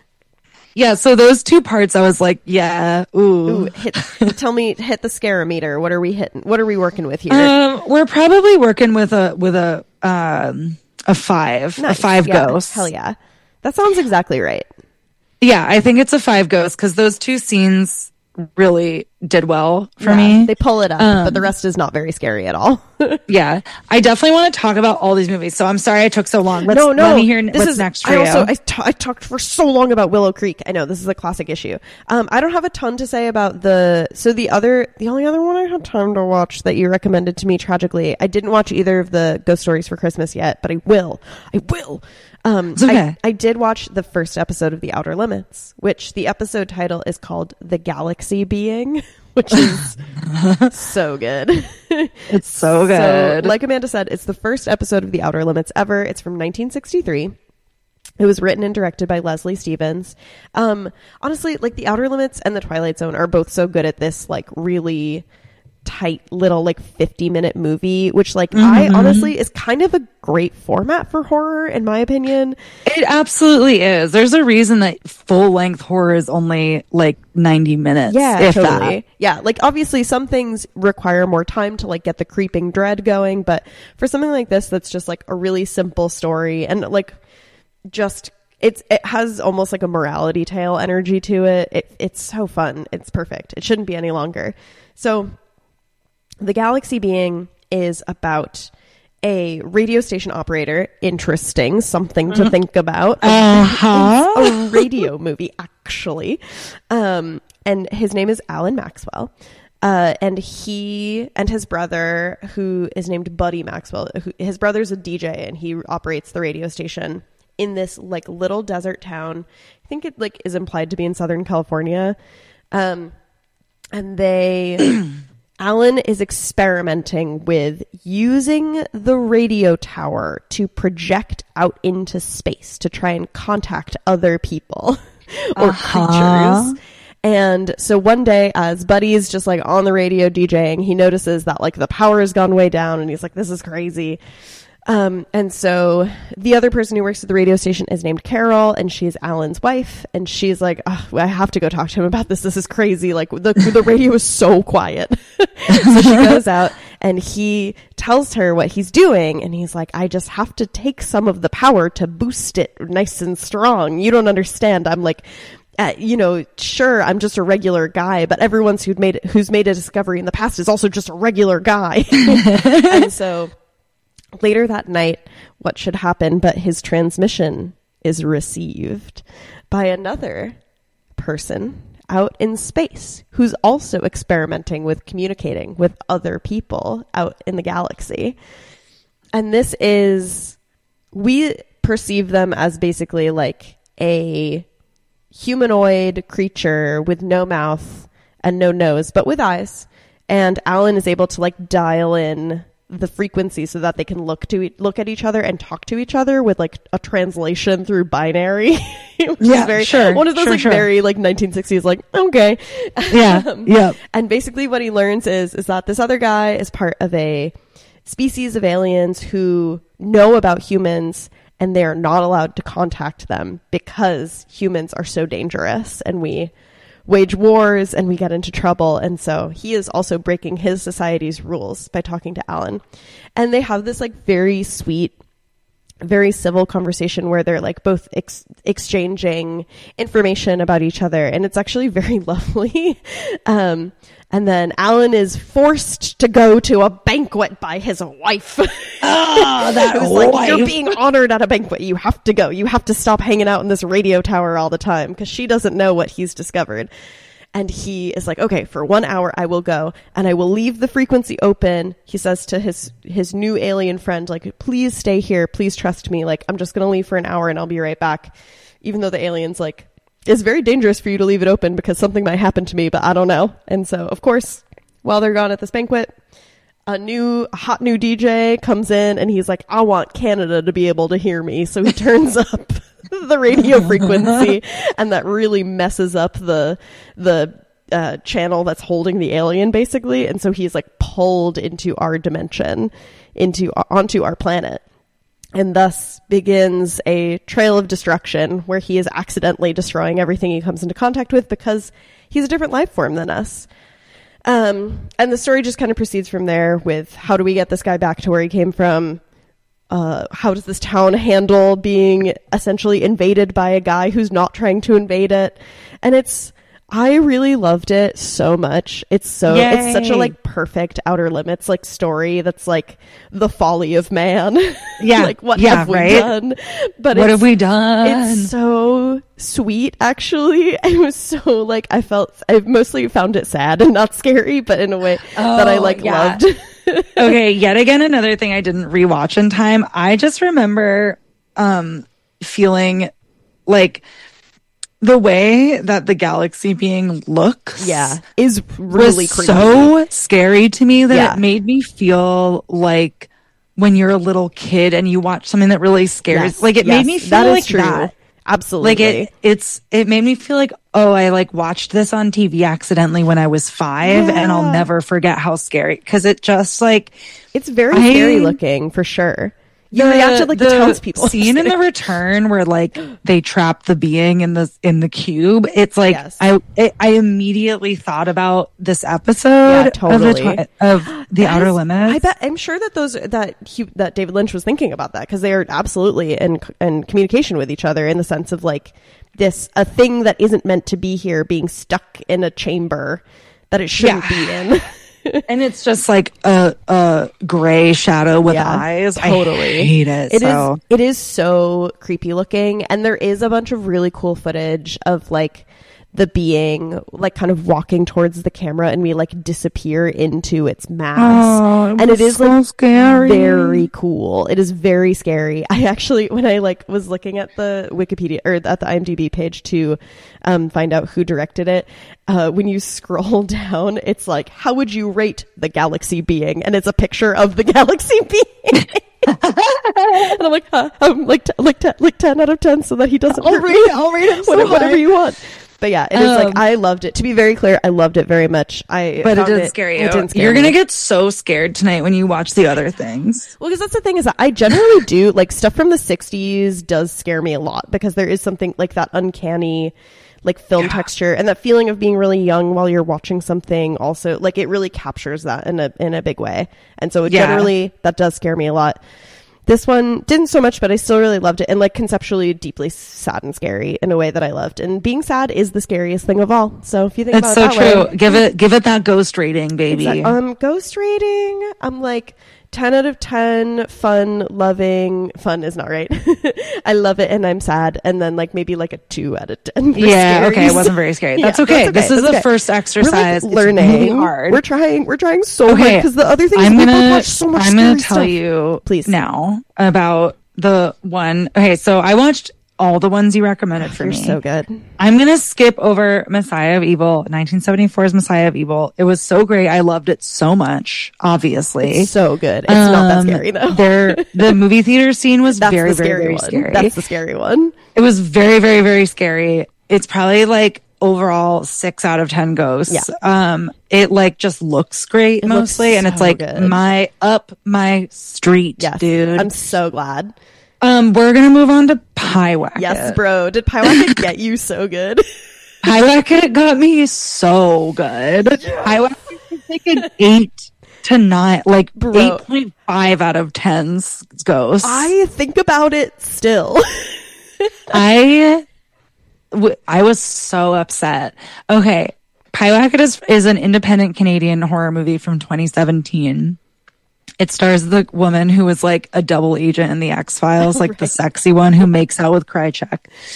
Yeah, so those two parts, I was like, yeah, ooh. Hit the scare-meter. What are we hitting? What are we working with here? We're probably working with a 5, nice. A 5 ghosts. Hell yeah, that sounds exactly right. Yeah, I think it's a 5 ghosts because those two scenes really did well for me. They pull it up, but the rest is not very scary at all. Yeah, I definitely want to talk about all these movies. So I'm sorry I took so long. Let me hear what's next for you. I talked for so long about Willow Creek. I know this is a classic issue. I don't have a ton to say about the only other one I had time to watch that you recommended to me. Tragically, I didn't watch either of the Ghost Stories for Christmas yet, but I will. It's okay. I did watch the first episode of The Outer Limits, which the episode title is called The Galaxy Being, which is so good. It's so good. So, like Amanda said, it's the first episode of The Outer Limits ever. It's from 1963. It was written and directed by Leslie Stevens. Honestly, like The Outer Limits and The Twilight Zone are both so good at this, like, really tight little like 50-minute movie, which like I honestly is kind of a great format for horror in my opinion. It absolutely is. There's a reason that full-length horror is only like 90 minutes. Yeah, if totally. That. Yeah, like obviously some things require more time to like get the creeping dread going, but for something like this that's just like a really simple story and like just it has almost like a morality tale energy to it. It's so fun. It's perfect. It shouldn't be any longer. So The Galaxy Being is about a radio station operator. Interesting. Something to think about. It's a radio movie, actually. And his name is Alan Maxwell. And he and his brother, who is named Buddy Maxwell, his brother's a DJ and he operates the radio station in this like little desert town. I think it like is implied to be in Southern California. And they... Alan is experimenting with using the radio tower to project out into space to try and contact other people or creatures. And so one day, as Buddy's just like on the radio DJing, he notices that like the power has gone way down and he's like, this is crazy. And so the other person who works at the radio station is named Carol and she's Alan's wife. And she's like, oh, I have to go talk to him about this. This is crazy. Like the radio is so quiet. So she goes out and he tells her what he's doing. And he's like, I just have to take some of the power to boost it nice and strong. You don't understand. I'm like, sure, I'm just a regular guy, but everyone who's made a discovery in the past is also just a regular guy. And so later that night, what should happen but his transmission is received by another person out in space who's also experimenting with communicating with other people out in the galaxy. And we perceive them as basically like a humanoid creature with no mouth and no nose, but with eyes. And Alan is able to like dial in the frequency so that they can look at each other and talk to each other with like a translation through binary. Which is very, one of those very like 1960s like, okay. Yeah. And basically what he learns is that this other guy is part of a species of aliens who know about humans and they are not allowed to contact them because humans are so dangerous and we wage wars and we get into trouble. And so he is also breaking his society's rules by talking to Alan. And they have this like very sweet, very civil conversation where they're like both exchanging information about each other. And it's actually very lovely. And then Alan is forced to go to a banquet by his wife. That it was like, you're being honored at a banquet. You have to go. You have to stop hanging out in this radio tower all the time because she doesn't know what he's discovered. And he is like, okay, for 1 hour, I will go and I will leave the frequency open. He says to his new alien friend, like, please stay here. Please trust me. Like, I'm just going to leave for an hour and I'll be right back. Even though the alien's like, it's very dangerous for you to leave it open because something might happen to me, but I don't know. And so, of course, while they're gone at this banquet, a hot new DJ comes in and he's like, I want Canada to be able to hear me. So he turns up the radio frequency, and that really messes up the channel that's holding the alien, basically. And so he's like pulled into our dimension, onto our planet. And thus begins a trail of destruction where he is accidentally destroying everything he comes into contact with because he's a different life form than us. And the story just kind of proceeds from there with how do we get this guy back to where he came from? How does this town handle being essentially invaded by a guy who's not trying to invade it? And I really loved it so much. It's such a like perfect Outer Limits like story that's like the folly of man. Yeah. Like what have we done? But what have we done? It's so sweet, actually. It was so like I mostly found it sad and not scary, but in a way that I loved. Okay, yet again another thing I didn't rewatch in time. I just remember feeling like the way that the galaxy being looks is really was creepy. So scary to me that it made me feel like when you're a little kid and you watch something that really scares made me feel that like is true. that. Absolutely. Like it made me feel like, oh, I like watched this on TV accidentally when I was 5 and I'll never forget how scary, because it just like it's very scary looking for sure. You reacted like the townspeople. Scene in The Return where like they trap the being in the cube. It's like I immediately thought about this episode of the Outer Limits. I'm sure that that David Lynch was thinking about that, because they are absolutely in communication with each other in the sense of like a thing that isn't meant to be here being stuck in a chamber that it shouldn't be in. And it's just like a gray shadow with eyes. Totally. I hate it. It is so creepy looking, and there is a bunch of really cool footage of like the being like kind of walking towards the camera, and we like disappear into its mass. And it is so like scary. Very cool. It is very scary. I actually, when I like was looking at the Wikipedia or at the IMDb page to find out who directed it, when you scroll down, it's like, how would you rate the galaxy being? And it's a picture of the galaxy being. And I'm like, I'm like 10 out of 10, so that he doesn't hurt me. I'll rate him so whatever you want. But yeah, it is like, I loved it. To be very clear, I loved it very much. But it didn't scare you. You're going to get so scared tonight when you watch the other things. Well, because that's the thing, is that I generally do, like, stuff from the 60s does scare me a lot, because there is something like that uncanny, like, film texture, and that feeling of being really young while you're watching something also, like, it really captures that in a big way. And so generally, that does scare me a lot. This one didn't so much, but I still really loved it, and like conceptually deeply sad and scary in a way that I loved. And being sad is the scariest thing of all. So if you think about it that true. way, give it that ghost rating, baby. Ghost rating, I'm like 10 out of 10. Fun, loving. Fun is not right. I love it, and I'm sad, and then like maybe like a 2 out of 10. Yeah, okay, it wasn't very scary. That's okay. This is the first exercise. We're like learning. It's really hard. We're trying so hard, because the other things people watch so much. I'm gonna tell you, please, now about the one. Okay, so I watched all the ones you recommended for me. You're so good. I'm going to skip over Messiah of Evil, 1974's Messiah of Evil. It was so great. I loved it so much, obviously. It's so good. It's not that scary, though. The movie theater scene was very, very scary. That's the scary one. It was very, very, very scary. It's probably like overall 6 out of 10 ghosts. Yeah. It like just looks great mostly. And it's like good. my street, dude. I'm so glad. We're gonna move on to Pyewacket. Yes, bro. Did Pyewacket get you so good? Pyewacket got me so good. Pyewacket is like an 8 to 9, like 8.5 out of 10 ghosts. I think about it still. I was so upset. Okay, Pyewacket is an independent Canadian horror movie from 2017. It stars the woman who was like a double agent in the X-Files, like the sexy one who makes out with Krychek.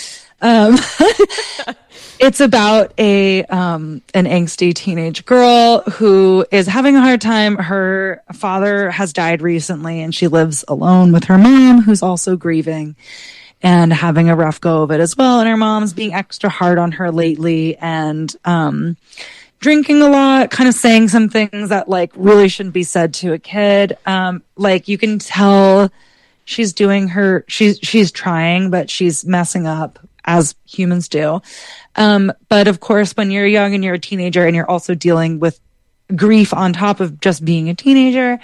It's about an angsty teenage girl who is having a hard time. Her father has died recently, and she lives alone with her mom, who's also grieving and having a rough go of it as well. And her mom's being extra hard on her lately, and drinking a lot, kind of saying some things that like really shouldn't be said to a kid. Like you can tell she's she's trying, but she's messing up as humans do. But of course, when you're young and you're a teenager and you're also dealing with grief on top of just being a teenager,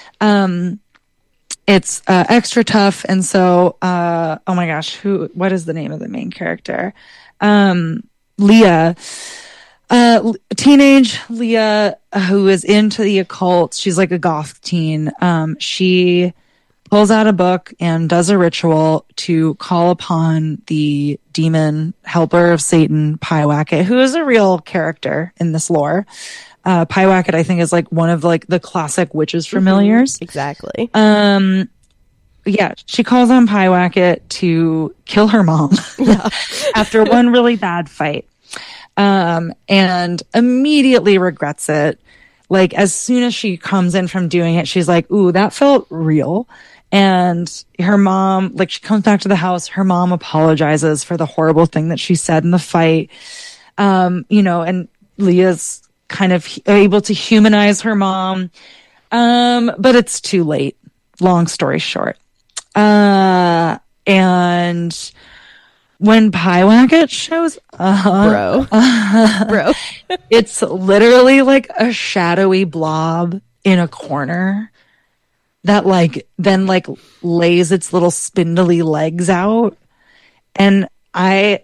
it's extra tough. And so, oh my gosh, what is the name of the main character? Leah. Teenage Leah, who is into the occult. She's like a goth teen. She pulls out a book and does a ritual to call upon the demon helper of Satan, Pyewacket, who is a real character in this lore. Pyewacket, I think, is like one of like the classic witches familiars. Exactly. Yeah, she calls on Pyewacket to kill her mom after one really bad fight. And immediately regrets it. Like as soon as she comes in from doing it, she's like, ooh, that felt real. And her mom, like she comes back to the house, her mom apologizes for the horrible thing that she said in the fight. And Leah's kind of able to humanize her mom. But it's too late. Long story short. And when Pyewacket shows up, bro, it's literally like a shadowy blob in a corner that then lays its little spindly legs out. And my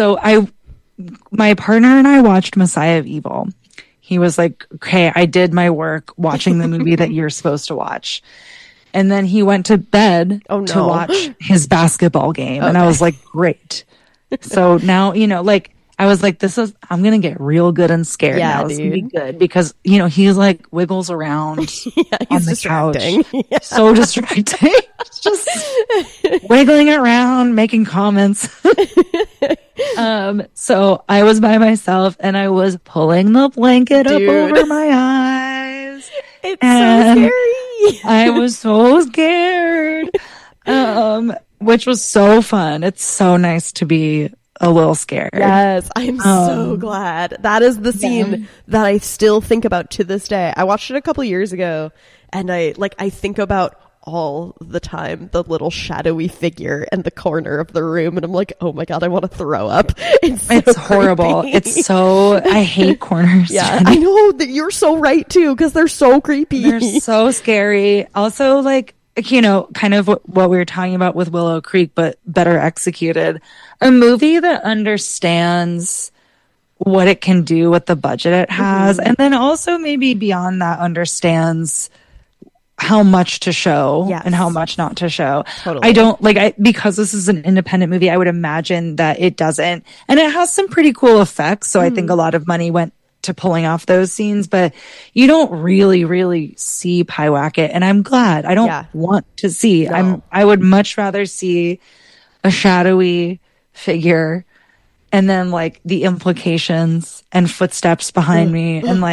partner and I watched Messiah of Evil. He was like, okay, I did my work watching the movie that you're supposed to watch. And then he went to bed to watch his basketball game. Okay. And I was like, great. So now, I was like, I'm going to get real good and scared now. It's going to be good because, he's like wiggles around on the couch. Yeah. So distracting. Just wiggling around, making comments. So I was by myself and I was pulling the blanket up over my eyes. It's so scary. I was so scared. Which was so fun. It's so nice to be a little scared. Yes, I'm so glad. That is the scene that I still think about to this day. I watched it a couple years ago and I think about all the time the little shadowy figure in the corner of the room and I'm like, oh my god, I want to throw up. It's horrible. It's so, I hate corners. Yeah, I know that you're so right too because they're so creepy. They're so scary. Also kind of what we were talking about with Willow Creek, but better executed. A movie that understands what it can do with the budget it has, and then also maybe beyond that understands how much to show and how much not to show. Totally. I don't because this is an independent movie, I would imagine that it doesn't, and it has some pretty cool effects. So I think a lot of money went to pulling off those scenes, but you don't really see Pyewacket, and I'm glad. I don't want to see. No. I would much rather see a shadowy figure and then the implications and footsteps behind me and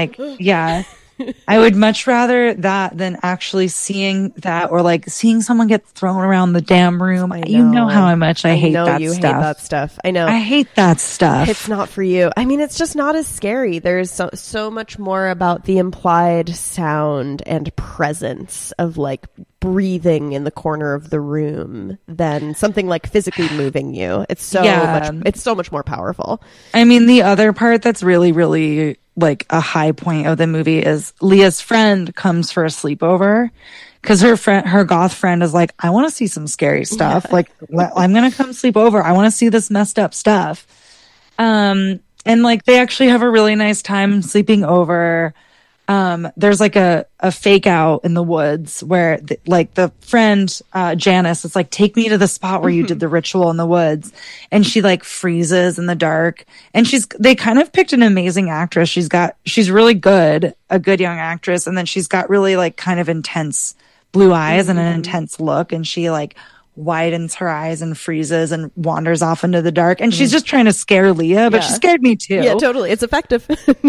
I would much rather that than actually seeing that or seeing someone get thrown around the damn room. You know how much I hate that stuff. Hate that stuff. I know. I hate that stuff. It's not for you. I mean, it's just not as scary. There's so much more about the implied sound and presence of breathing in the corner of the room than something physically moving you. It's so much more powerful. I mean, the other part that's really, really a high point of the movie is Leah's friend comes for a sleepover because her goth friend is like, I want to see some scary stuff. I'm going to come sleep over. I want to see this messed up stuff. And they actually have a really nice time sleeping over. There's a fake out in the woods where the friend, Janice, it's take me to the spot where you did the ritual in the woods. And she freezes in the dark and they kind of picked an amazing actress. She's really good, a good young actress. And then she's got really kind of intense blue eyes and an intense look. And she widens her eyes and freezes and wanders off into the dark. And she's just trying to scare Leah, but she scared me too. Yeah, totally. It's effective.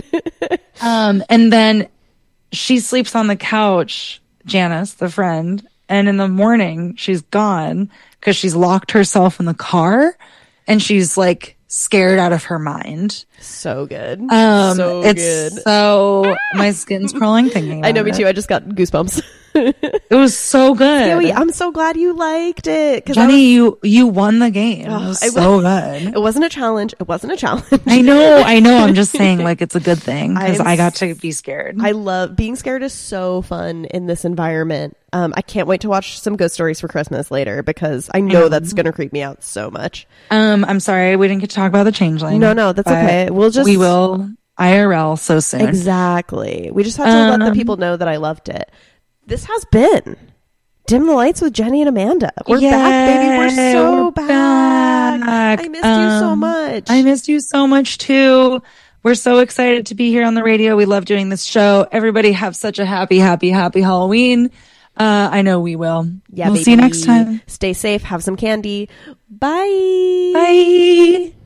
And then she sleeps on the couch, Janice, the friend. And in the morning, she's gone because she's locked herself in the car and she's scared out of her mind. So good. So good. So my skin's crawling thinking about I know, me it. too. I just got goosebumps. It was so good. Joey, I'm so glad you liked it. Jenny, you won the game. It was so good. It wasn't a challenge. It wasn't a challenge. I know. I'm just saying, like, it's a good thing because I got to be scared. I love being scared. Is so fun in this environment. I can't wait to watch some ghost stories for Christmas later because I know that's going to creep me out so much. I'm sorry we didn't get to talk about the Changeling. No, that's okay. We will IRL so soon. Exactly. We just have to let the people know that I loved it. This has been Dim the Lights with Jenny and Amanda. We're back, baby. We're so back. I missed you so much. I missed you so much too. We're so excited to be here on the radio. We love doing this show. Everybody have such a happy Halloween. I know we will. Yeah, we'll see you next time. Stay safe. Have some candy. Bye. Bye.